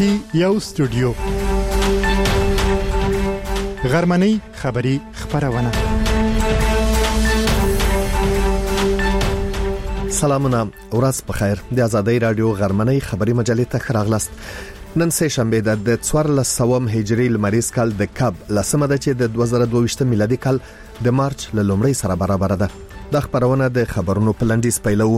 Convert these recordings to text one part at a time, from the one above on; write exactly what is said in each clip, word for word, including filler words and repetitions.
کې یو استودیو غرمنۍ خبری خبرونه. سلامونه، ورځ په خیر. د آزادۍ رادیو غرمنۍ خبری مجلې ته خراغلاست. نن سه شنبه د څوارلس سوم هجری لمریز کال د کب لسمه ده چې د دوه زره دوه ویشت میلادي کال د مارچ له لومړۍ سره برابر ده. د خبرونه د خبرونو په لنډیز پیلو.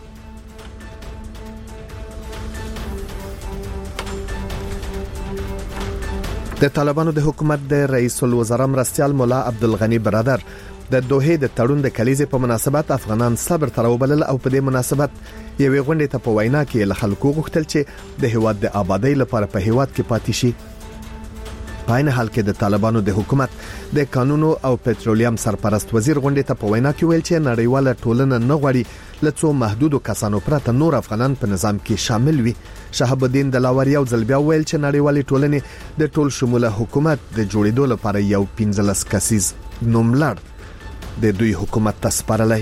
د طالبانو د حکومت د رئیس الوزرا مرستیال مولا عبدالغنی برادر د دوحې د تړون د کلیزې په مناسبت افغانان صبر تر وبلل او په دې مناسبت یوې غونډې ته په وینا کې له خلکو غوښتل چې د هیواد د آبادی لپاره په هیواد کې پاتې شي. په عین حال کې د طالبانو د حکومت د قانونو او پټرولیم سرپرست وزیر غونډې ته په وینا کې ویل چې نړیواله ټولنه نه غواړي لڅو محدودو کسانو پرته نور افغانان په نظام کې شامل وي. شهاب الدین دلاور یو ځل بیا ویل چې نړیوالې ټولنې د ټول شموله حکومت د جوړېدو لپاره یو پنځلس کسیز نوملړ د دوی حکومت ته سپارلی.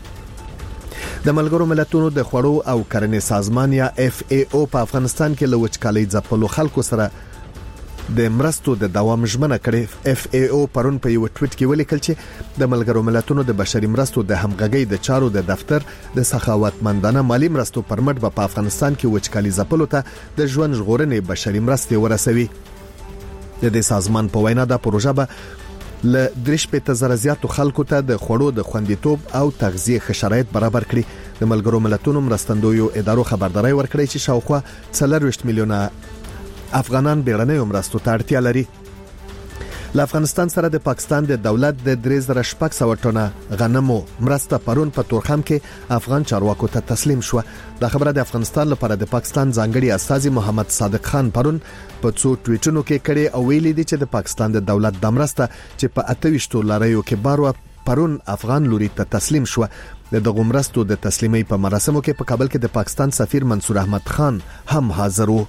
د ملګرو ملتونو د خوړو او کرنې سازمان یا اف ای او په افغانستان کې له وچکالۍ ځپلو خلکو سره د مرستو د دوام ژمنه کړې. اف ای او پرون په یو ټویټ کې ولیکل چې د ملګرو ملتونو د بشري مرستو د همغږۍ د چارو د دفتر د سخاوتمندانه مالی مرستو پرمټ په افغانستان کې وچکالۍ ځپلو ته د ژوند ژغورنې بشري مرستې ورسوي. د دې سازمان په وینا دا پروژه به ل درش په تزر زیاتو خلکو ته د خوړو د خوندیتوب او تغذیه ښه شرایط برابر کړي. د ملګرو ملتونو مرستندویو ادارو خبرداري ورکړي چې شاوخوا څلور میلیونه افغانان بیړنۍ مرستو ته اړتیا لري. له افغانستان سره د پاکستان د دولت د درې زره شپږ سوه ټنه غنمو مرسته پرون په تورخم کې افغان چارواکو ته تسلیم شو. دا خبره د افغانستان لپاره د پاکستان ځانګړي استاذ محمد صادق خان پرون په څو ټویټونو کې کړي او ویلي دي چې د پاکستان د دولت د مرسته چې په اتهویشت لارایو کې بارو پرون افغان لوري ته تسلیم شو. د دغه مرستو د تسلیمۍ په مراسمو کې په کابل کې د پاکستان سفیر منصور احمد خان هم حاضر وو.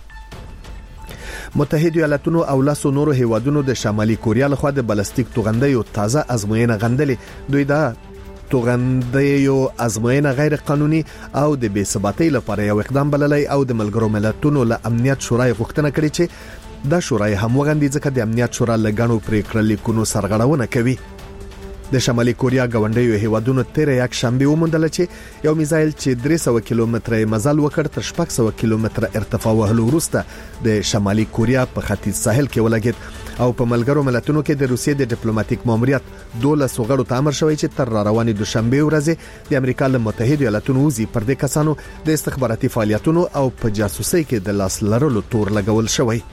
متحده ایالاتونو او لاسو نورو هیوادونو د شمالي کوریا لخوا د بلستیک توغندیو تازه ازموینه غندلې. دوی دا توغندیو ازموینه غیر قانوني او د بې ثباتۍ لپاره یو اقدام بللی او د ملګرو ملتونو له امنیت شورای غوښتنه کړې چې دا شورای هم وغندي ځکه د امنیت شورا لګڼو پریکړه لیکونو سرغړونه کوي. د شمالي کوریا غونډیو هیوادونو تیر یک شنبه وموندل چې یو میزایل چې درې سوه کیلومتره مزل وکړ تر شپږ سوه کیلومتره ارتفاع وهلو وروسته د شمالي کوریا په ختیځ ساحل کې ولګید او په ملګرو ملتونو کې د روسیې د ډیپلوماټیک ماموریت دولس غړو ته امر شوی چې تر روانې دوشنبه ورځې د امریکا له متحده ایالاتونو وزي پر دې کسانو د استخباراتي فعالیتونو او په جاسوسۍ کې د لاس لرلو تور لګول شوی.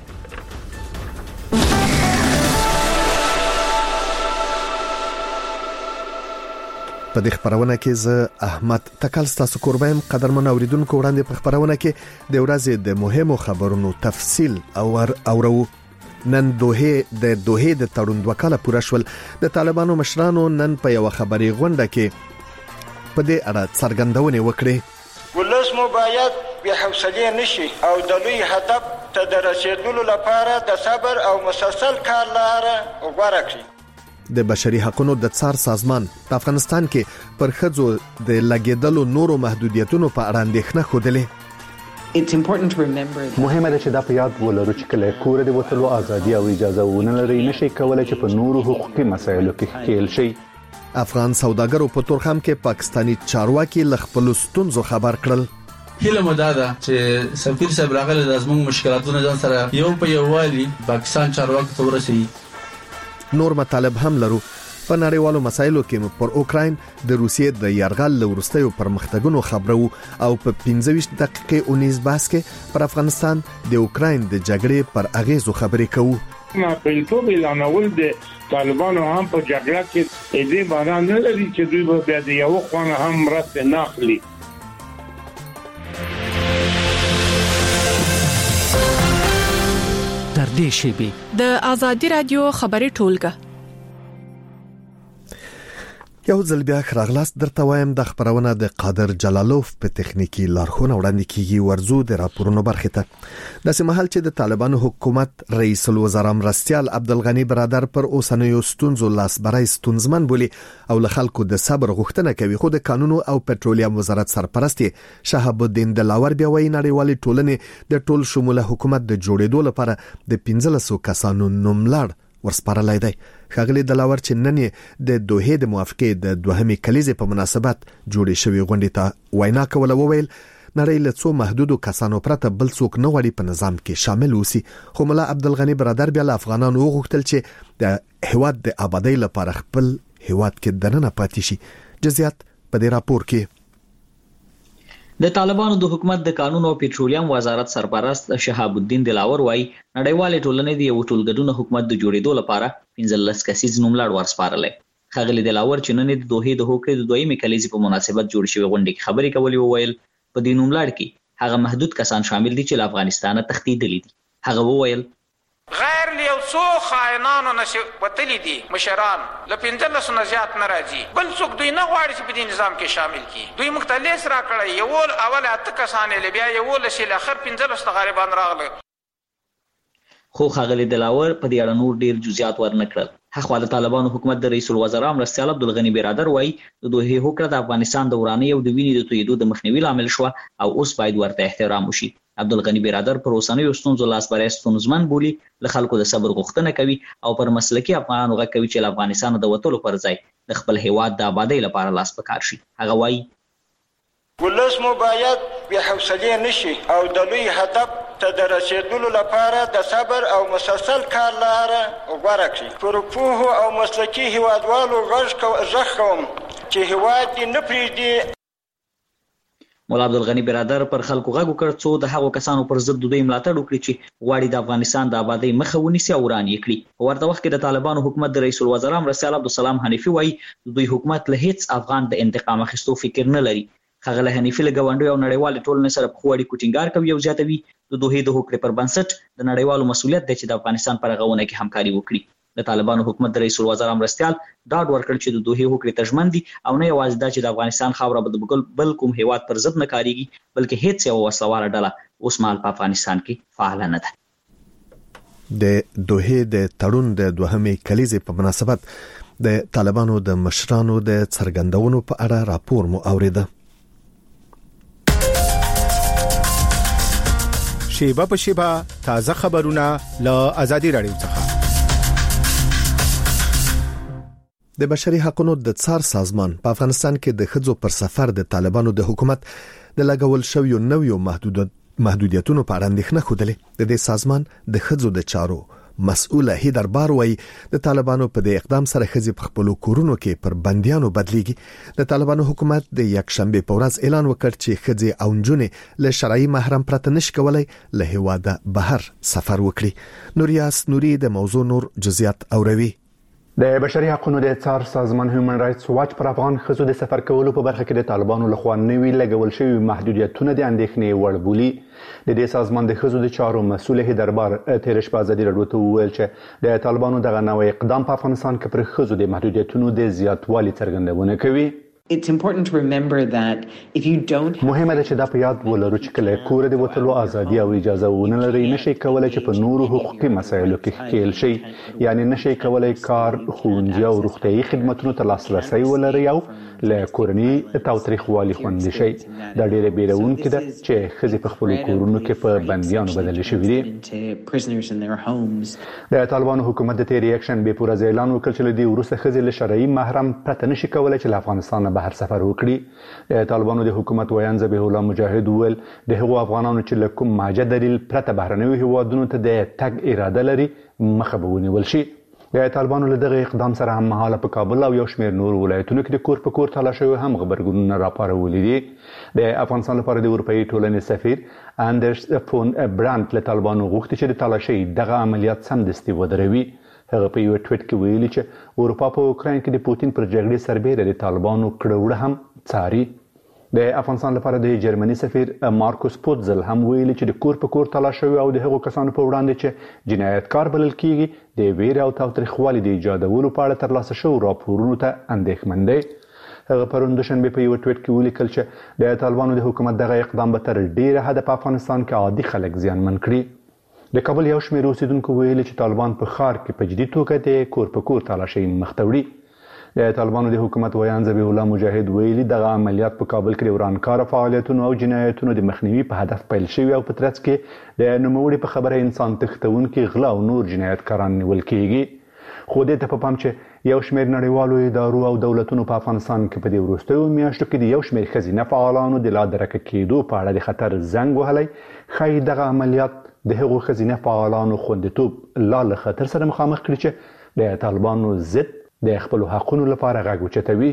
په دې خبرونه کې زه احمد تکل ستاسو قربایم. قدرمن اوریدونکو وړاندې په خبرونه کې د ورځې د مهمو خبرونو تفصیل او اورو. نن دوحې د دوحې د تړون وکاله پوره شول. د طالبانو مشرانو نن په یو خبري غونډه کې په دې اړه څرګندونه وکړه. ولس مو باید به حوصله نشي او د لوی هدف ته د رسیدلو لپاره د صبر او مسلسل کار لاره غوړه کړئ. د بشري حقوقو د څار سازمان په افغانستان کې پر ښځو د لګیدلو نورو محدودیتونو په اړه اندېښنه خوده. مهمه ده چې دا په یاد ولرو چې کله کور د وتلو ازادي او اجازه ونه لري نشي کولای چې په نورو حقوقي مسایلو کې ښکیل شي. افغان سوداګرو په تورخم کې پاکستانی چارواکي ل خپل ستونزو خبر کړل. هله مداده چې سفیر صاحب راغله د زموږ مشکلاتونو ځان سره یو په یو والی پاکستان چارواکي ته ورسي. نور مطالب هم لرو. په نړیوالو مسایلو کې پر اوکراین د روسیې د یرغل لورستیو پرمختګونو خبرو او په پنځه ویشت دقیقې اونیز باس کې پر افغانستان د اوکراین د جګړې پر اغیزو خبرې کوو. ما په یوټیوب اعلانول د طالبانو هم په جګړه کې دې باندې نه لري چې دوی به د یو خوانه هم مرسته نه اخلي. تر دې شیبې د آزادۍ رادیو خبري ټولګه. یو ځل بیا خراغلاس درته وایم د خبرونه د قادر جلالوف په تخنیکی لارښوونه وړاندې کیږي. ورزو د راپورونو برخه ته د سیمهال چې د طالبانو حکومت رئیس الوزرا مرستیال عبدالغنی برادر پر اوسنیو ستونزو لاس برای ستونزمن بولی او له خلکو د صبر غوښتنه کوي. خو د قانونو او پټرولیم وزارت سرپرست شهاب الدین دلاور بیا وایي نړیوالې ټولنې د ټول شموله حکومت د جوړېدو لپاره د پنځلس کسانو نوملړ ورسپارلای دی. ښاغلي دلاور چې نن د دوحې د موافقې د دوهمې کلیزې په مناسبت جوړې شوې غونډې ته وینا کوله وویل نړۍ له څو محدودو کسانو پرته بل څوک نه غواړي په نظام کې شامل اوسي. خو ملا عبدالغنی برادر بیا له افغانانو وغوښتل چې د هیواد د آبادۍ لپاره خپل هیواد کې دننه پاتې شي. جزئیات په دې راپور کې. د طالبانو د حکومت د قانون او پټرولیم وزارت سرپرست شهاب الدین دلاور وايي نړیوالې ټولنې د یو ټولګډون حکومت د جوړېدو لپاره پنځلس کسیز نوملړ ورسپارلې. ښاغلي دلاور چې نن د دوحې د هوکړې د دویمې کلیزې په مناسبت جوړ شوی غونډې کې خبرې کولې وویل په دې نوملړ کې هغه محدود کسان شامل دي چې له افغانستانه تښتېدلي دي. هغه وویل غیر لیو څو خائنانو نشي وتلی دي مشران له پنځلس نه زیات نه راځي بل څوک دوی نه غواړي چې په دې نظام کې شامل کی. دوی مختلف را کړی یو اول اته کسان له بیا یو لسی له اخر پنځلس غریبان راغله. خو ښاغلي دلاور په دې اړه نور ډیر جزئیات ورنکړل. هغه د طالبانو حکومت د رئیس الوزرا مرستیال عبدالغنی برادر وايي د دوحې هوکړه د افغانستان د ورانۍ او د وینې د تویېدو د مخنیوي لامل شو او اوس باید ورته احترام وشي. عبدالغنی برادر پر اوسنیو ستونزو لاس برای ستونزمن بولی له خلکو د صبر غوښتنه کوي او پر مسلکي افغانانو غږ کوي چې له افغانستان د وتلو پر ځای د خپل هیواد د آبادۍ لپاره لاس پکار شي. هغه وايي ولس مو باید بې حوصلې نشي او د لوی هدف ته د رسیدلو لپاره د صبر او مسلسل کار لاره غوره کړي. پر پوهو او مسلکي هیوادوالو غږ کوم چې هیواد دې نه پرېږدي. مولا عبدالغنی برادر پر خلکو غږ وکړ څو د هغو کسانو پر ضد دوی ملاتړ وکړي چې غواړي د افغانستان د آبادۍ مخه ونیسي او وران یې کړي. په ورته وخت کې د طالبانو حکومت د رئیس الوزرا مرستیال عبدالسلام حنیفي وایي دوی حکومت له هیڅ افغان د انتقام اخیستو فکر نه لري. ښاغلی حنیفي له ګاونډیو او نړیوالې ټولنې سره په ښو اړیکو ټینګار کوي او زیاتوي د دوحې د هوکړې پر بنسټ د نړیوالو مسؤلیت دی چې د افغانستان په رغونه کې همکاري وکړي. د طالبانو حکومت د رئیس الوزرا مرستیال ډاډ ورکړ چې د دوحې هوکړې ته ژمن دي او نه یوازې دا چې د افغانستان خاوره به د بل کوم هیواد پر ضد نه کاریږي بلکې هیڅ یوه وسلواله ډله اوس مهال په افغانستان کې فعاله نه ده. د دوحې د تړون د دوهمې کلیزې په مناسبت د طالبانو د مشرانو د څرګندونو په اړه راپور مو اوریده. شیبه په شیبه تازه خبرونه له آزادي رادیو څخه. د بشري حقوقو د څار سازمان په افغانستان کې د ښځو پر سفر د طالبانو د حکومت د لګول شویو نویو محدودیت محدودیتونو په اړه اندېښنه خوده. د دې سازمان د ښځو د چارو مسؤله هیدر بار وایي د طالبانو په دې اقدام سره ښځې په خپلو کورونو کې پر بندیانو بدلیږي. د طالبانو حکومت د یک شنبه په ورځ اعلان وکړ چې ښځې او نجونې له شرعي محرم پرته نشي کولای له هیواده بهر سفر وکړي. نوریاس نوري د موضوع نور جزئیات اوروي. د بشري حقوقو د څار سازمان هیومن رائټس واچ پر افغان ښځو د سفر کولو په برخه کې د طالبانو لخوا نوي لګول شوي محدودیتونه د اندېښنې وړ بولي. د دې سازمان د ښځو د چارو مسؤل هیدر بار تیر شپه ازادي راډیو ته وویل چې د طالبانو دغه نوی اقدام په افغانستان کې پر ښځو د محدودیتونو د زیاتوالي څرګندونه کوي. It's important to remember that if you don't مهمه ده چې دا په یاد ولرو چې کله کور د وتلو ازادي او اجازه ونه لري نشي کولای چې په نورو حقوقي مسایلو کې ښکیل شي. یعنی نشي کولای کار، ښوونځي او روغتیايي خدماتونو ته لاسرسی ولري او له کورنۍ تاوتریخوالي خوندي شي. دا ډېره بیروونکې ده چې ښځې په خپلو کورونو کې په بندیانو بدلې شوي دي. د طالبانو حکومت د تیر یک شنبې په ورځ اعلان وکړ چې له دې وروسته ښځې له شرعي محرم پرته نشي کولای چې له افغانستان بهر سفر وکړي. د طالبانو د حکومت ویان ذبیح الله مجاهد وویل د هغو افغانانو چې له کوم ماجه دلیل پرته بهرنیو هیوادونو ته د تګ اراده لري مخه به ونیول شي. د طالبانو له دغه اقدام سره هم مهاله په کابل او یو شمېر نور ولایتونو کې د کور په کور تالاشیو هم غبرګونونه راپارولي دي. د افغانستان لپاره د اروپایي ټولنې سفیر اندرس فون برانت له طالبانو غوښتي چې د تالاشۍ دغه عملیات سمدستي ودروي. هغه په یو ټویټ کې ویلي چې اروپا په اوکراین کې د پوتین پر جګړې سربېره د طالبانو کړه وړه هم څاري. د افغانستان لپاره د جرمني سفیر مارکوس پوتزل هم ویلي چې د کور په کور تلاش شوی او د هغو کسانو په وړاندې چې جنایتکار بلل کیږي د ویرې او تاوتریخوالي د ایجادولو په اړه ترلاسه شوو راپورونو ته اندېښمن دی. هغه پرون دوشنبه په یو ټویټ کې ولیکل چې د طالبانو د حکومت دغه اقدام به تر ډیره حده په افغانستان کې عادي خلک زیانمن کړي. د کابل یو شمېر اوسیدونکو ویلي چې طالبان په ښار کې په جدي توګه د کور په کور تلاشۍ مخ ته وړي. د طالبانو د حکومت ویان ذبیح الله مجاهد ویلي دغه عملیات په کابل کې د ورانکاره فعالیتونو او جنایتونو د مخنیوي په هدف پیل شوي او په ترڅ کې د نوموړي په خبره انسان تښتونکي غلا او نور جنایتکاران نیول کیږي. خو دې ته په پام چې یو شمېر نړیوالو ادارو او دولتونو په افغانستان کې په دې وروستیو میاشتو کې د یو شمېر ښځینه فعالانو د لا درکه کېدو په اړه د خطر زنګ وهلی، ښایي دغه عملیات د هغو ښځینه فعالانو خوندیتوب لا له خطر سره مخامخ کړي چې د طالبانو ضد د خپل حقونو لپاره غږ اوچتوي.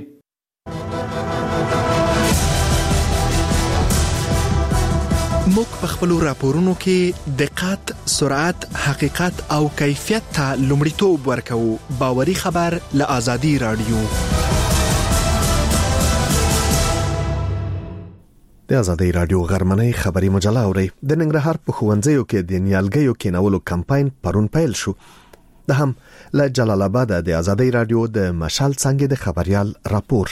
موږ په خپل راپورونو کې دقت، سرعت، حقیقت او کیفیت ته لومړیتوب ورکوو. باوري خبر له آزادي رادیو. د آزادي رادیو غرمنۍ خبري مجله اوري. د ننګرهار په ښوونځیو کې د نیالګیو کینولو کمپاین پرون پیل شو. د هم له جلال آباد د آزادي رادیو د مشال څنګه د خبريال راپور.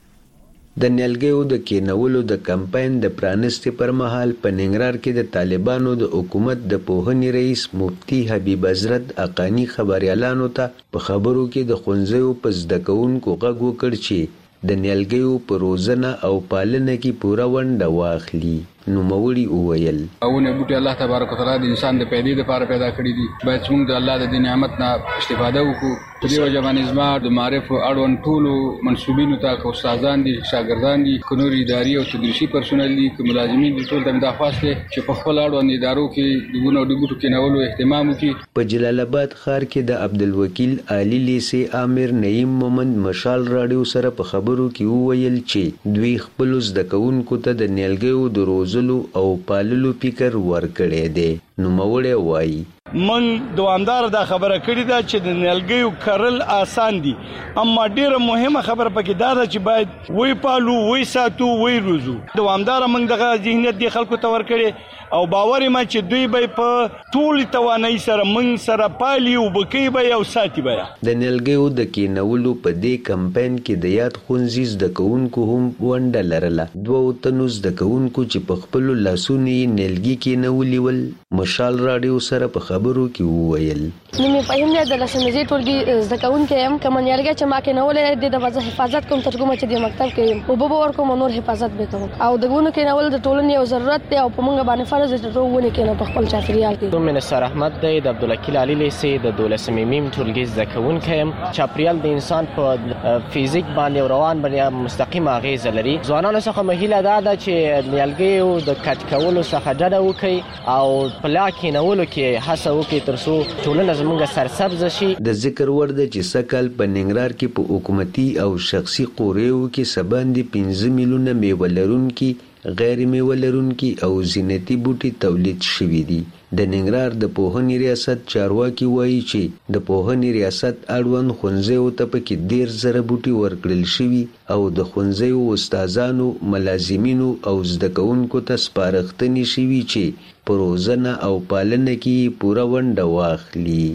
د نیالګیو د کینولو د کمپاین د پرانستې پر مهال په ننګرهار کې د طالبانو د حکومت د پوهنې رئیس مفتي حبیب حضرت اقانی خبريالانو ته په خبرو کې د ښوونځیو په زده کوونکو غږ وکړ چې د نیالګیو په روزنه او پالنه کې پوره ونډه واخلي. نو موري وویل اونه بوټي الله تبارک وتعالى د انسان د پیدې لپاره پیدا کړی دي، باید موږ د الله د دې نعمت نه استفاده وکړو. په دې وجه باندې زما د معرف اړوند ټولو منسوبینو ته که استادان دي، شاګردان دي، که نور اداري او تدریسي پرسونل دي، که ملازمین دي، ټول ته دا خواسته چې په خپل اړوند ادارو کې د ګونو د بوټو کېنولو اهتمام وکړي. په جلال آباد ښار کې د عبدالوکیل علي لیسي امیر نعیم مومند مشال راډیو سره په خبرو کې وویل چې دوی خپل زده کوونکو ته د نیالګیو د روزلو او پاللو فکر ورکړی دی. نو موړی وایي من دوامدار دا خبره کړې ده چې د نیالګیو کرل آسان دي، اما ډیره مهمه خبره پکې دا ده چې باید وی پالو، وی ساتو، وی روزو. دوامدار موږ دغه ذهنیت دی خلکو ته ورکړي او باور ما چې دوی به په ټول توانایي سره موږ سره پالي او بکی به او ساتي به. د نیالګیو د کینولو په دې کمپاین کې د یاد ښوونځي زده کوونکو هم ونډه لرله. دوه تنو زده کوونکو چې په خپلو لاسونو یې نیالګي کینولي ول مشال راډیو سره په خبرو کې وویل. نو مې فهم نه د لسمزي ټولګي زده کوونکي هم کوم نیالګي چې ما کینولې د وځه حفاظت کوم ترجمه چې د مکتب کې او به ورکوم نور حفاظت به کوم او دغه کینول د ټولنې یو ضرورت دی او په موږ باندې فرض دی چې ونه کینو په خپل چاپیریال کې. دوم منصر احمد دی د عبدالوکیل علي لیسي د دولسمې میم ټولګي زده کوونکی هم. چاپیریال د انسان په فزیک باندې روان باندې مستقیم اغیز لري. ځوانانو څخه مهیله ده چې نیالګیو د کټ کولو څخه ډډه وکړي او پلا کینولو کې هڅه وکړي ترڅو ټولنه زموږ سرسبز شي. د ذکر ور ده چې سکل په ننګرهار کې په حکومتي او شخصي قوریو کې سباندې پنځه میلیونه میوه لرونکي، غیر میوه لرونکي او زینتي بوټي تولید شوي دي. د ننګرهار د پوهنې ریاست چارواکي وایي چې د پوهنې ریاست اړوند ښوونځیو ته پکې ډېر زره بوټي ورکړل شوي او د ښوونځیو استادانو، ملازمینو او زده کوونکو ته سپارښتنې شوي چې په روزنه او پالنه کې پوره ونډه واخلي.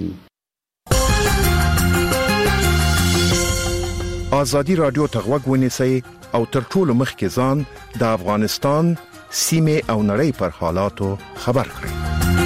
آزادي رادیو ته غوږ ونیسئ او تر ټولو مخکې ځان د افغانستان سیمې او نړۍ پر حالاتو خبر کړئ.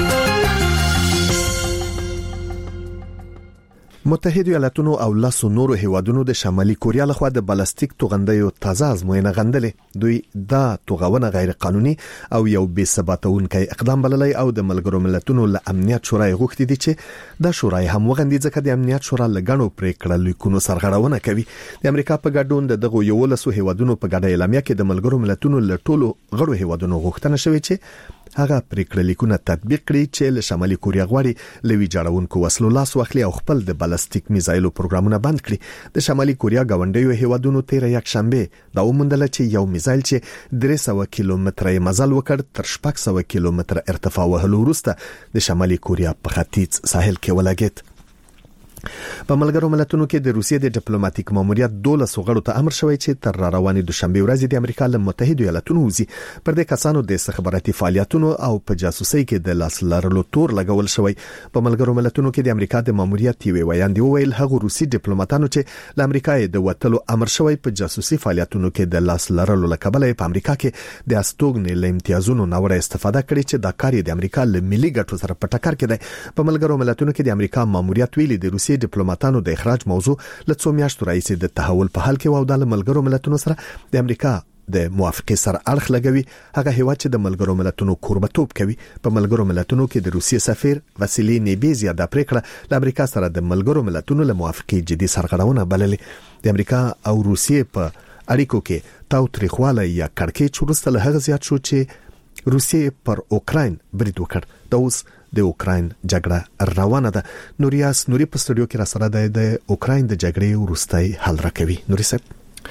متحده ایالاتونو او لاسو نورو هیوادونو د شمالي کوریا لخوا د بالستیک توغندیو تازه ازموینه غندلې. دوی دا توغونه غیر قانوني او یو بې ثباتونکي اقدام بللی او د ملګرو ملتونو له امنیت شورای غوښتي دي چې د شورای هم وغندي ځکه د امنیت شورا لګڼو پریکړه لیکونو سرغړونه کوي. د امریکا په ګډون د دغه یو لسو هیوادونو په ګډه اعلامیه کې د ملګرو ملتونو له ټولو غړو هیوادونو غوښتنه شوې چې هغه پریکړه لیکونه تطبیق کړي چې له شمالي کوریا غواړي لوي جوړونکو وسلو لاس واخلي او خپل د بالستیک میزایلو پروګرامونه بند کړي. د شمالي کوریا غونډیو هیوادونو تیر یک شنبه دا ومندل چې یو میزایل چې درې سوه کیلومتره مزل وکړ تر شپږ سوه کیلومتره ارتفاع وهلو وروسته د شمالي کوریا په ختیځ ساحل کې ولګید. په ملګرو ملتونو کې د روسیې د ډیپلوماټیک ماموریت دولس غړو ته امر شوی چې تر روانې دوشنبه ورځ د امریکا له متحده ایالاتونو وزي پر دې کسانو د استخباراتي فعالیتونو او په جاسوسي کې د لاس لرلو تور لګول شوی. په ملګرو ملتونو کې د امریکا د ماموریت یوې ویاندې وویل هغه روسي ډیپلوماټانو چې له امریکا د وټلو امر شوی په جاسوسي فعالیتونو کې د لاس لرلو لکبل په امریکا کې د استوګنې له امتیازونو نوړه استفاده کړې چې د کار د امریکا له ملي ګټو سره په ټکر کې دی. په ملګرو ملتونو کې د امریکا ماموریت ویلي د روسي ډیپلوماټانو د اخراج موضوع له څو میاشتو راځي د تحول په حال کې و او د ملګرو ملتونو سره د امریکا د موافقه سره اړخ لګوي. هغه هیواد چې د ملګرو ملتونو کوربتوب کوي. په ملګرو ملتونو کې د روسیې سفیر واسیلی نیبیزیا د پریکړه د امریکا سره د ملګرو ملتونو له موافقه جدي سرغړونه بللې. د امریکا او روسیې په اړیکو کې تاوتریخواله یا کړکېچ وروسته له هغه زیات شو چې روسیې پر اوکراین برید وکړ. د اوس د اوکراین جګړه روانه ده. نوریاس نوري په سټوډیو کې را سره ده د اوکراین د جګړې وروستۍ حل راکوي. نوري صاحب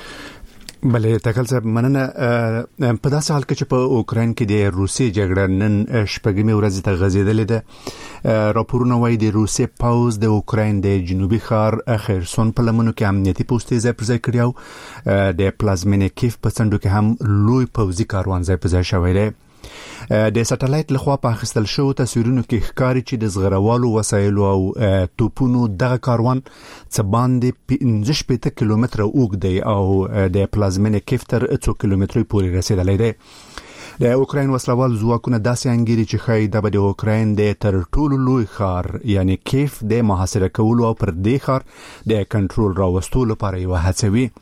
بلې تکل صاحب مننه. په داسې حال کې چې په اوکراین کې د روسي جګړه نن شپږمې ورځ ته غځېدلې ده. راپورونه وايي د روسي پاوز د اوکراین د جنوبي ښار خرسون په لمنو کې امنیتي پوسټې ځای پر ځای کړی او د پلازمینې کیف په څنډو کې هم لوی پوځي کاروان ځای پر ځای شوی دی. د سټلایټ لخوا په اخیستل شو تصویرونو کې ښکاري چې د زغروالو وسایلو او توپونو دغه کاروان څه باندې پنځه شپېته کیلومتره اوږد دی او د پلازمینې کیف تر څو کیلومترو پورې رسیدلی دی. د اوکراین وسلوال ځواکونه داسې انګیري چې ښایي دا به د اوکراین د تر ټولو لوی ښار یعنی کیف د محاصره کولو او پر دې ښار د کنټرول راوستلو لپاره یو هڅه وي.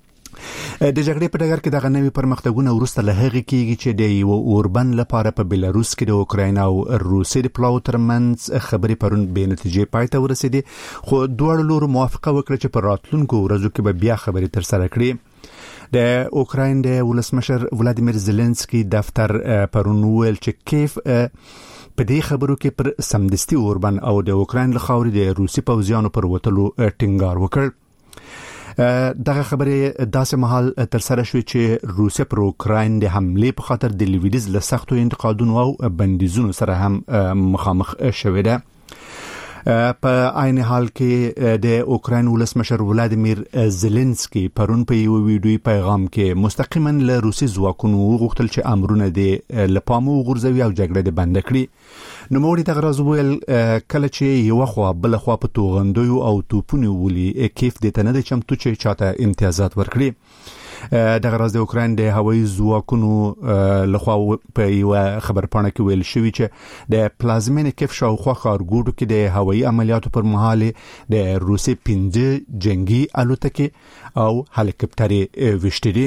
د جګړې په ډګر کې دغه نوي پرمختګونه وروسته له هغې کېږي چې د یو اوربند لپاره په بلاروس کې د اوکراین او روسي د پلاو ترمنځ خبرې پرون بې نتیجې پای ته ورسېدې. خو دواړو لورو موافقه وکړه چې په راتلونکو ورځو کې به بیا خبرې ترسره کړي. د اوکراین د ولسمشر ولادیمیر زيلنسکي دفتر پرون ویل چې کیف په دې خبرو کې پر سمدستي اوربند او د اوکراین له خاورې د روسي پوځیانو پر وتلو ټینګار وکړ. دغه خبرې داسې مهال تر سره شوې چې روسیا پر اوکراین د حملې په خاطر د لویدیز له سختو انتقادونو او بندیزونو سره هم مخامخ شوې ده. په عین حال کې د اوکراین ولسمشر ولادیمیر زيلنسکي پرون په یو ویډیوي پیغام کې مستقیما له روسي ځواکونو وغوښتل چې امرونه د لپامو غورځوي او جګړه د بند کړي. نو موري دغه راز ویل کله چې یو خو بل خو په توغندوی او توپونو ولي کیف د تنه د چمتو چې چاته امتیازات ورکړي. دغه راز د اوکراین د هوایي ځواکونو لخوا په یو خبرپاڼه کې ویل شوی چې د پلازمینې کیف شاوخوا ښارګوټو کې د هوایي عملیاتو پر مهال د روسي پنځه جنگي الوتکې او هلیکاپټرې وشتري.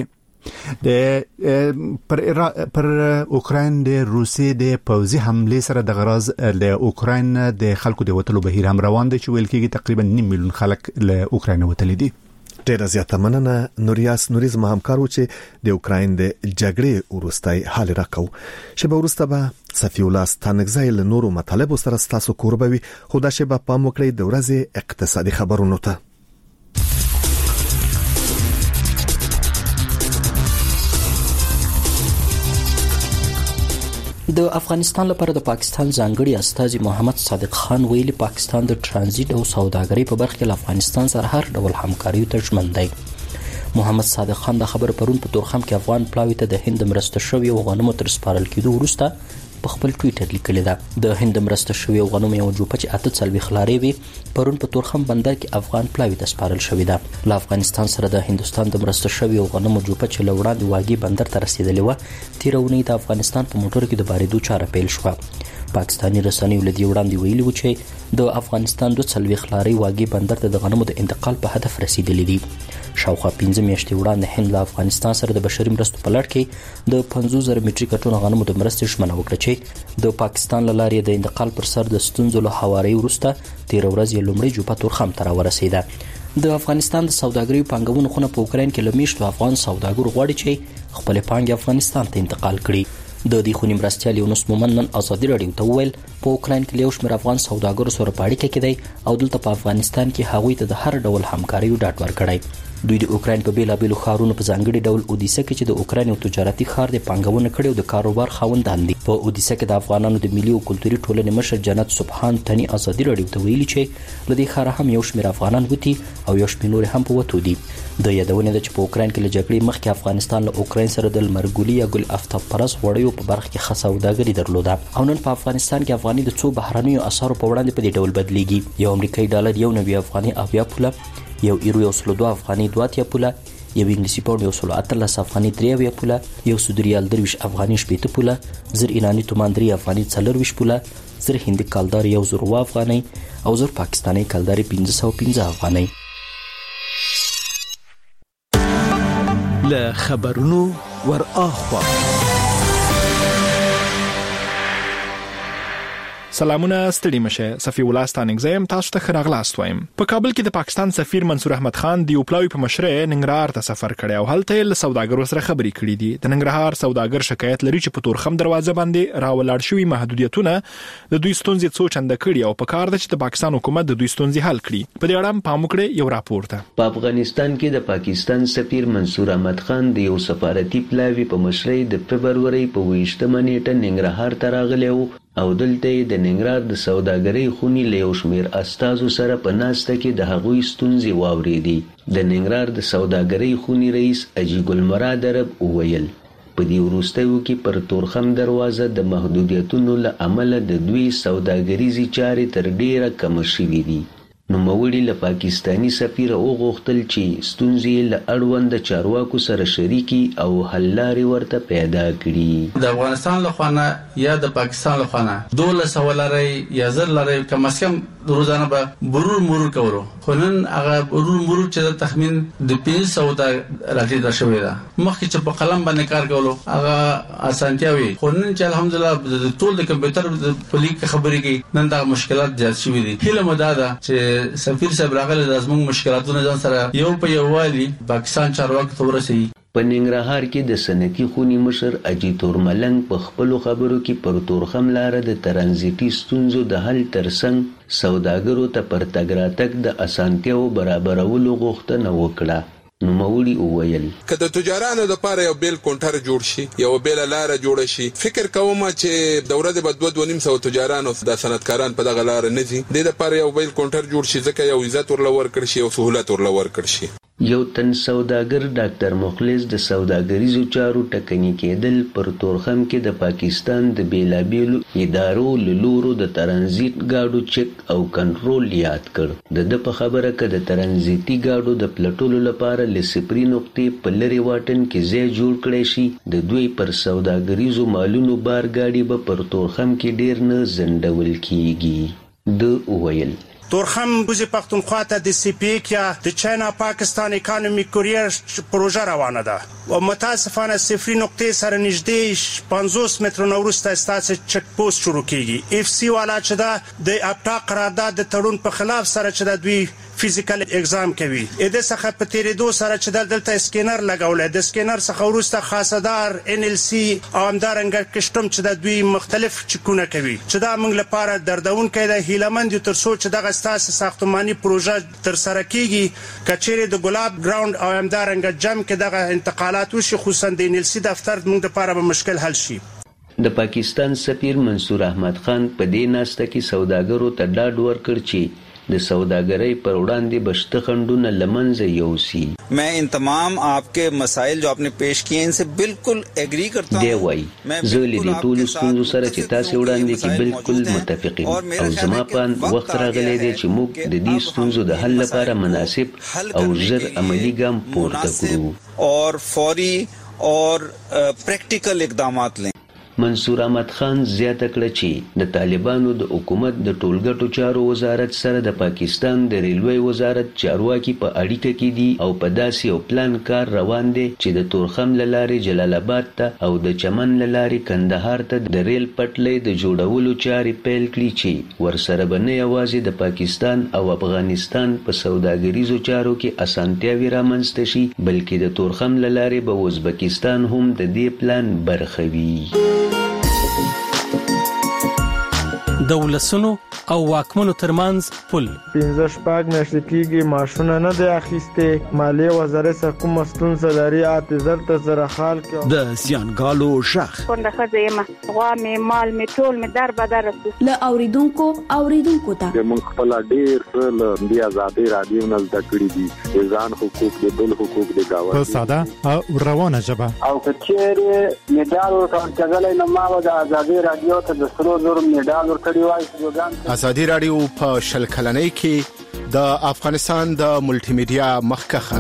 د پر پر اوکراین د روسي د پوځي حمله سره د غراز له اوکراین د خلکو د وټلو بهیر هم روان دي چې ویل کېږي تقریبا نیم میلیون خلک له اوکراین وتلي دي. ډېر زیاته مننه نوریاس نوریز ما همکار و چې د اوکراین د جګړې وروستۍ حال راکو. شبه وروسته به صفی الله ستانګزای له نورو مطالبو سره ستاسو کوربوي. خو دا شبه پام وکړئ د ورځې اقتصادي خبرونو ته. د افغانستان لپاره د پاکستان ځانګړي استازي محمد صادق خان ویلي پاکستان د ترانزیت او سوداګرۍ په برخه کې له افغانستان سره هر ډول همکاري ته ژمن دی. محمد صادق خان د خبر پرون په تورخم کې افغان پلاوي ته د هند مرسته شوی او غنمو تر سپارل کېدو وروسته په خپل ټویټر لیکلی ده. د هند مرسته شوی او غنمو یو جوپه چې اته څلوېښت لارې وي پرون په تورخم بندر کې افغان پلاوي ته سپارل شوی ده. له افغانستان سره د هندستان د مرسته شوی او غنمو جوپه چې له وړاندې واګي بندر ته رسیدلې وه تېره اونۍ د افغانستان په موټرو کې د بارېدو چاره پیل شوه. پاکستاني رسنیو له دې وړاندې ویلي وو چې د افغانستان دوه څلوېښت لارې واګي بندر ته د غنمو د انتقال په هدف رسیدلې دي. شاوخوا پنځه میاشتې وړاندې هند له افغانستان سره د بشري مرستو په لړ کې د پنځوس زره مټریکه ټنو غنمو د مرستې ژمنه وکړه چې د پاکستان له لارې د انتقال پر سر د ستونزو له هوارۍ وروسته تېره ورځ یې لومړۍ جوپه تورخم ته راورسېده. د افغانستان د سوداګرۍ پانګونو خونه په اوکراین کې له میاشتو افغان سوداګرو غواړي چې خپلې پانګې افغانستان ته انتقال کړي. د دې خونې مرستیال یونس مومن نن ازادي راډیو ته وویل په اوکراین کې یو شمېر افغان سوداګرو سره په اړیکه کې دی او دلته په افغانستان کې هغوی ته د هر ډول همکاریو ډاډ ورکړی. دوی د اوکراین په بیلابېلو ښارونو په ځانګړي ډول اودیسه کې چې د اوکراین یو تجارتي ښار دی پانګونه کړې او د کاروبار خاوندان دي. په اودیسه کې د افغانانو د ملي او کلتوري ټولنې مشر جنت سبحان تني ازادي راډیو ته ویلي چې له دې ښاره هم یو شمېر افغانان وتی او یو شمېر نور هم په وتو دي. د یادونه ده چې په اوکراین کې له جګړې مخکې افغانستان له اوکراین سره د لمرګولي یا ګل افتاب پرس وړیو په برخه کې ښه سوداګري درلوده او نن په افغانستان کې افغاني د څو بهرنیو اسعارو په وړاندې په دې ډول بدلیږي. یو امریکایي ډالر یو نوي افغاني اویا پوله، یو ایرو یو سلو دوه افغاني دوه اتیا پوله، یو انګلیسي پاونډ یو سلو اتلس افغاني درې اویا پوله، یو سعودي ریال درویشت افغاني شپېته پوله، زر ایراني تومان درې افغاني څلرویشت پوله، زر هندي کالدار یو زر اوه افغاني او زر پاکستاني کالدار پنځه سوه پنځه افغاني. له خبرونو ور اخوا سلامونه ستړي مشه. صفي الله ستانګ زم تاسو ته خراغلاست وایم. په کابل کې د پاکستان سفیر منصور احمد خان د یوپلاوی په مشرۍ ننګرهار ته سفر کړی او هلته له سوداګرو سره خبرې کړې دي. د ننګرهار سوداګر شکایت لري چې په تورخم دروازه باندې راولاړ شوی محدودیتونه د دوی ستونزې څو چنده کړي او په کار ده چې د پاکستان حکومت د دوی ستونزې حل کړي. په دې اړه پام وکړئ یو راپور ته. په افغانستان کې د پاکستان سفیر منصور احمد خان د یو سفارتي پلاوی په مشرۍ د فبرवरी په ویشتمه نیټه ننګرهار ته راغلی او دلته د ننګرهار د سوداګرۍ خونی له یو شمېر استازو سره په ناسته کې د هغوی ستونزې واورېدې. د ننګرهار د سوداګرۍ خونی رئیس اجي ګل مراد عرب وویل په دې وروستیو کې پر تورخم دروازه د محدودیتونو له امله د دوی سوداګریزي چارې تر ډیره کم شوې دي. نو موړي له پاکستانی سفیر او غوښتل چې ستونزې له اړوند چارواکو سره شریکي او حل لارې ورته پیدا کړي. د افغانستان له خوا یا د پاکستان له خوا دوله سوالاري یا زر لاري کم از کم روزانه به مرور مرور کولو خو نن هغه مرور مرور چې د تخمین د پنځه سوه د راټی در شوې ده مخکې چې په قلم باندې کار کولو هغه اسانتیا وي خو نن چې الحمدلله د ټول د کمپیوټر په لیک خبرې کې نن دا مشکلات زیات شوي دي. هیله مو دا ده چې سفیر صاحب راغلی د زموږ مشکلاتونه ځان سره یو په یو والی پاکستان چارواکو ته ورسوي. په ننګرهار کې د صنعتي خونی مشر اجي تورملنګ په خپلو خبرو کې پر تورخم لاره د ترانزیتي ستونزو د حل ترڅنګ سوداګرو ته پر تګ راتګ د اسانتیاو برابرولو غوښتنه وکړه. نوموړي وویل که د تجارانو لپاره یو بیل کونټر جوړ شي یو بیل لاره جوړ شي فکر کوم چې د ورځې په دوه دوه نیم سوه تجارانو د صنعتکاران په دغه لاره نه ځي د لپاره یو بیل کونټر جوړ شي ځکه یو عزت ورله ورکړ شي او سهولت ورله ورکړ شي. یو تن سوداګر ډاکټر مخلص د سوداګریزو چارو ټکنی کېدل پر تورخم کې د پاکستان د بیلابیلو ادارو له لورو د ترانزیت گاډو چک او کنټرول یاد کړ. د د په خبره کې د ترانزیتي گاډو د پلټولو لپاره لسپری نقطې په لری واټن کې ځای جوړ کړی شي د دوی پر سوداګریزو مالونو بار گاډي به پر تورخم کې ډیر نه زندول کیږي. د وویل تورخم بوزي پختونخوا ته د سی پی یا د چاینا پاکستان اکانومی کوریر پروژه روانه ده او متاسفانه صفري نقطې سره نږدې پنځوس مترونو وروسته ستاسو چک پوسټ شروع کیږي. اف سی والا چې دا د اپټا قرارداد د تړون په خلاف سره چې د دوی فزیکل اگزام کوي اې د څخه په تیریدو سره چې دلته سکینر لګولې د سکینر څخه وروسته خاصدار ان ال سی او همدارنګه کشتم چې د دوی مختلف چکونه کوي چې دا موږ لپاره دردونکې ده. هیلمند تر څو چې دغه ستاسو ساختماني پروژه تر سره کیږي کچېره د ګلاب ګراوند او همدارنګه جم کې دغه انتقالات وشي خصوصا د ان ال سی دفتر موږ لپاره به مشکل حل شي. د پاکستان سفیر منصور احمد خان په دې ناسته کې سوداګرو ته ډاډ ورکړ چې د سوداګرۍ پر وړاندې بشته خندونه لمنځه یوسي. मैं इन तमाम आपके मसाइल जो आपने पेश किए इनसे बिल्कुल एग्री करता हूं. دی وای زه له دې ټولو ستونزو سره چې تاسو وړاندې کې بالکل متفق یم او زما په وخت راغلی دی چې موږ د دې ستونزو د حل لپاره مناسب او ژر عملی ګام پورته کړو اور فوري اور پریکټیکل اقدامات لیں. منصور احمد خان زیاته کړه چې د طالبانو د حکومت د ټولګټو چارو وزارت سره د پاکستان د ریلوی وزارت چارواکي په اړیکه کې دي او په داسې یو پلان کار روان دی چې د تورخم له لارې جلال آباد ته او د چمن له لارې کندهار ته د ریل پټلۍ د جوړولو چارې پیل کړي چې ورسره به نه یوازې د پاکستان او افغانستان په سوداګریزو چارو کې اسانتیاوې رامنځته شي بلکې د تورخم له لارې به ازبکستان هم د دې پلان برخه وي. د ولسونو او واکمنو ترمنځ پل پنځه شپږ میاشتې کېږي معاشونه نه دی اخیستې مالیې وزارت سره کومه ستونزه لري اته زر ته زره حال کې د زیانګالو ژغ څنګه ښځه یم غوا مې مال مې ټول مې در بدر له اوریدونکو اوریدونکو ته موږ خپل ډیر څه له د آزادۍ رادیو نه زده کړي دي ځان حقوق د بل حقوق د گاونډي په ساده او روانه ژبه او کچېره میډال ورکړل نو ما د آزادۍ رادیو ته د سرو زر میډال ورکړی وای. آزادۍ رادیو په شل کلنۍ کې د افغانستان د ملټي میډیا مخکخه.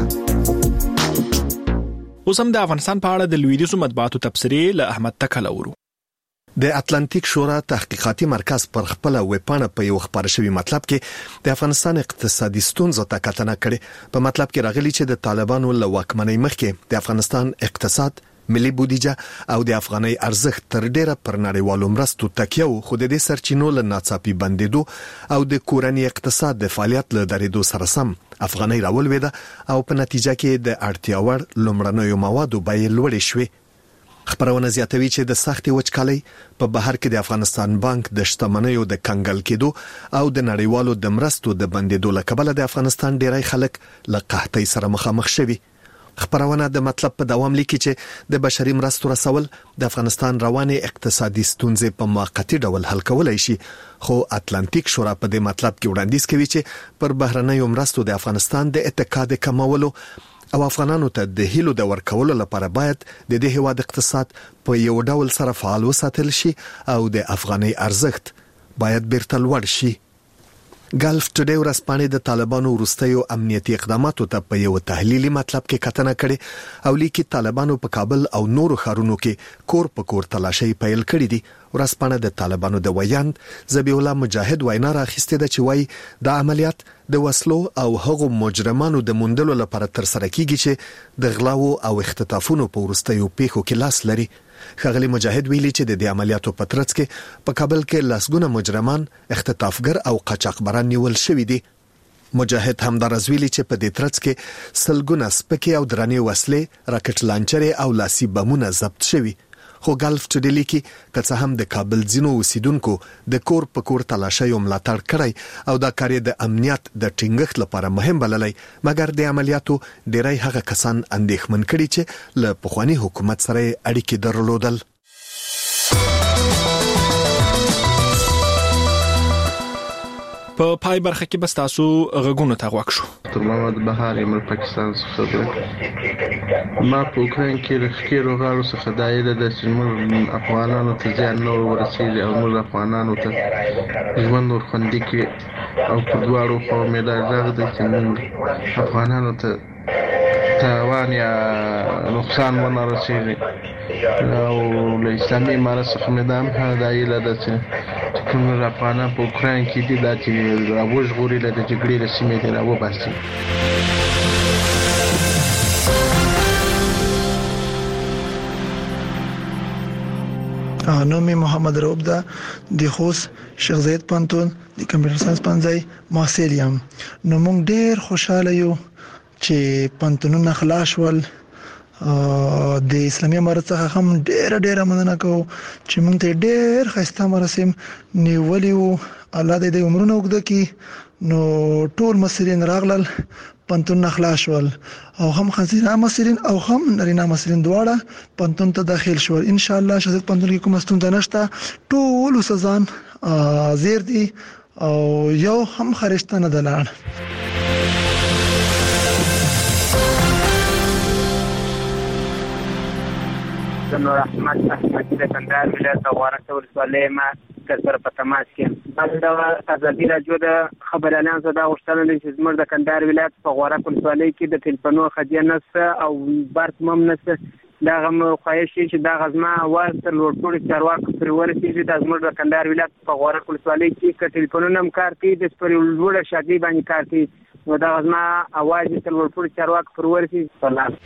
اوس هم د افغانستان په اړه د لویدیځو مطبوعاتو تبصرې له احمد تکل اورو. د اتلانتیک شورا تحقیقاتي مرکز پر خپل ویبپاڼه په یو خبر شوی مطلب کې د افغانستان اقتصادي ستونزو ته کتنه کړې. په مطلب کې راغلي چې د طالبانو له واکمنۍ مخکې د افغانستان اقتصاد ملي بودیجه او د افغاني ارزښت تر ډیره پر نړیوالو مرستو تکیه و خو د دې سرچینو له ناڅاپي بندیدو او د کورنۍ اقتصاد د فعالیت له درېدو سره سم افغاني راولويده او په نتیجه کې د اړتیا وړ لومړنیو موادو بیې لوړې شوې. خبرونه زیاتوي چې د سختي وچکالۍ په بهر کې د افغانستان بانک د شتمنیو د کنګل کېدو او د نړیوالو د مرستو د بندیدو لکبله د افغانستان ډیری خلک له قحطۍ سره مخامخ شوي. خبرونه د مطلب په دوام لیکي چې د بشري مرستو رسول د افغانستان رواني اقتصادي ستونزې په موقتی ډول حل کولای شي خو اتلانتیک شورا په دې مطلب کې وړاندیز کوي چې پر بهرنیو مرستو د افغانستان د اتکا د کمولو او افغانانو ته د هیلو د ورکولو لپاره باید د دې هیواد اقتصاد په یو ډول سره فعال وساتل شي او د افغاني ارزښت باید بیرته لوړ شي. ګلف ټوډے ورځپاڼې د طالبانو وروستیو امنیتي اقداماتو ته په یو تحلیلي مطلب کې کتنه کړې او لیکي طالبانو په کابل او نورو ښارونو کې کور په کور تلاشي پیل کړې دي. ورځپاڼه د طالبانو د ویاند ذبیح الله مجاهد وینا راخسته ده چې وایي د عملیات د وسلو او هغو مجرمانو د موندلو لپاره تر سره کیږي چې د غلاو او اختطافونو په وروستیو پیښو کې لاس لري. ښاغلي مجاهد ویلي چې د دې عملیاتو په ترڅ کې په کابل کې لسګونه مجرمان اختطافګر او قاچاقبران نیول شوي دي. مجاهد همدارز ویلي چې په دې ترڅ کې سلګونه سپکې او درنې وسلې راکټ لانچرې او لاسي بمونه ضبط شوي. خو ګلف ټوډے لیکي که څه هم د کابل ځینو اوسیدونکو د کور په کور تلاشي ملاتړ کړی او دا کار د امنیت د ټینګښت لپاره مهم بللی مګر د عملیاتو ډیری هغه کسان اندېښمن کړي چې له پخوانی حکومت سره اړیکې درلودل. په پای برخه کې بس تاسو غږونو ته غوښ شو. محمد بهار یم پاکستان څخه. ما په اوکراین کې رخکیرو غاړو څخه دایره د سیمه افغانانو ته ځان نور ورسېږي او موږ افغانانو ته ژوند ورخوندي کې او په دواړو خو مې دا ځاګ د چې افغانانو ته تاوان یا نقصان ونه رسېږي او له اسلامي امارت څخه مې دا هم دایره ده چې کوم افغانان په اوکراین کې دي دا چې راوژغوري له جګړې له سیمې دي راوباسي. نومي محمد رؤوف ده د خوست شیخ زاید پوهنتون د کمپیوټر ساينس پوهنځي محصل یم. نو موږ ډېر خوشاله یو چې پوهنتونونه خلاص ول. د اسلامي امارت څخه هم ډېر ډېر مننه کوو چې موږ ته ډېر ښایسته مراسم نیولي وو. الله دې د عمرونو اوږده کړي. نو ټول مسلین راغلل پوهنتونونه خلاص شول او هم ښځینه مسلین او هم نارینه مسلین دواړه پوهنتون ته داخل شول. ان شاء الله شاید پوهنتون کې کومه ستونزه نشته. ټول سزان زیر دي او یو هم خرجته نه دلان. نور احمد احمدی د کندهار ولایت غوړه ولسوالۍ ما سره په تماس کې د ازادي راډیو د خبريالانو څخه دا غوښتنه ده چې زموږ د کندهار ولایت په غوړه ولسوالۍ کې د ټلیفونو خدمت نشته او برق هم نشته. دا غو خواهش چې دا غزما واسطه لوړ چارواکو پر ورسېږي د زموږ د کندهار ولایت په غوړه ولسوالۍ کې ک ټلیفونونه هم کار کوي د پر لوړ شاګي باندې کار کوي. نو دا غزما اواز تر لوړ چارواکو پر ورسېږي. سلام.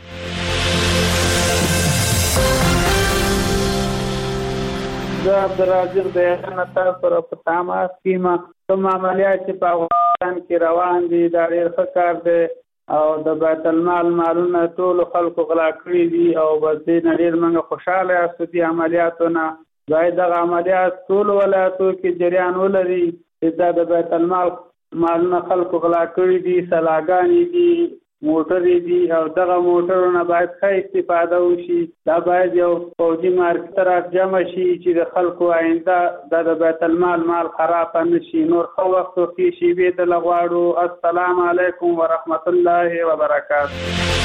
زه عبدالرازق د یغنه تاسو سره په تماس کې ما کوم عملیات چې په افغانستان کې روان دي دا ډېر ښه کار دی او د بیت المال مالونه ټول خلکو غلا کړي دي او بس دې نه ډېر موږ خوشاله یاستو دې عملیاتونه باید د عملیات ټول ولایتو کې جریان ولري. دا د بیت المال مالونه خلکو غلا کړي دي، سلاګانې دي، موټرې دي او دغه موټرونه باید ښه استفاده وشي. دا باید یو فوجي مارکیټ را جمع شي چې د خلکو آینده د بیت المال مال خراب نه شي. نور ښه وخت او ښې شیبې ته غواړو. السلام علیکم ورحمت الله وبرکاته.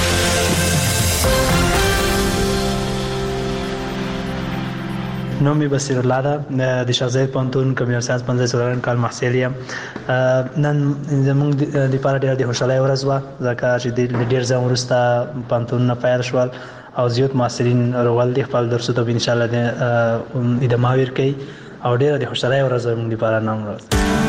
نوم بصیر الله ده، د شیخ زاید پوهنتون کمپیوټر ساینس پنځه څلورم کال محصل یم. نن زموږ لپاره ډېره د خوشحالۍ ورځ وه ځکه چې د ډېر ځای وروسته پوهنتونونه پیل شول او زیات محصلین راغلل دي خپل درسونه به انشاءالله ادامه ورکوي او ډېره د خوشحالۍ ورځ زموږ لپاره نن ورځ.